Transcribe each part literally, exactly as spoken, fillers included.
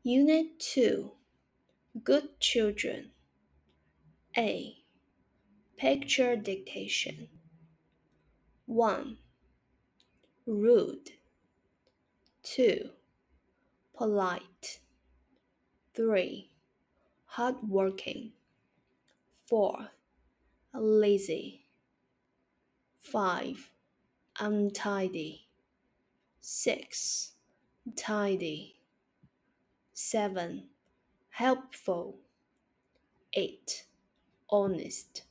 Unit two. Good Children. A. Picture dictation. one. Rude. two. Polite. three. Hardworking. four. Lazy. five. Untidy. six. Tidy. seven. Helpful. eight. Honest.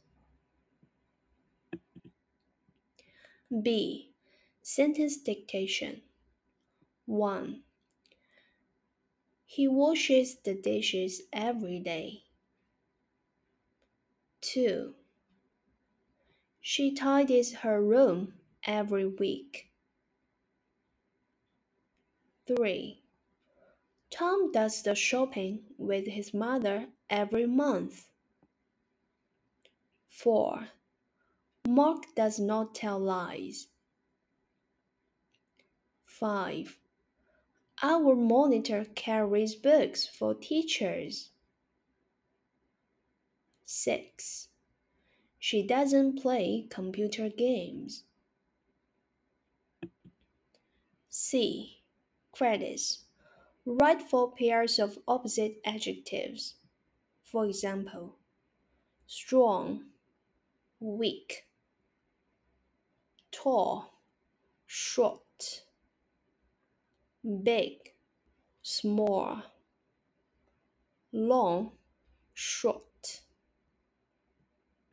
B. Sentence dictation. one. He washes the dishes every day. two. She tidies her room every week. three. Tom does the shopping with his mother every month. four. Mark does not tell lies. five. Our monitor carries books for teachers. six. She doesn't play computer games. C. Credits. Write four pairs of opposite adjectives. For example, strong, weak, tall, short, big, small, long, short.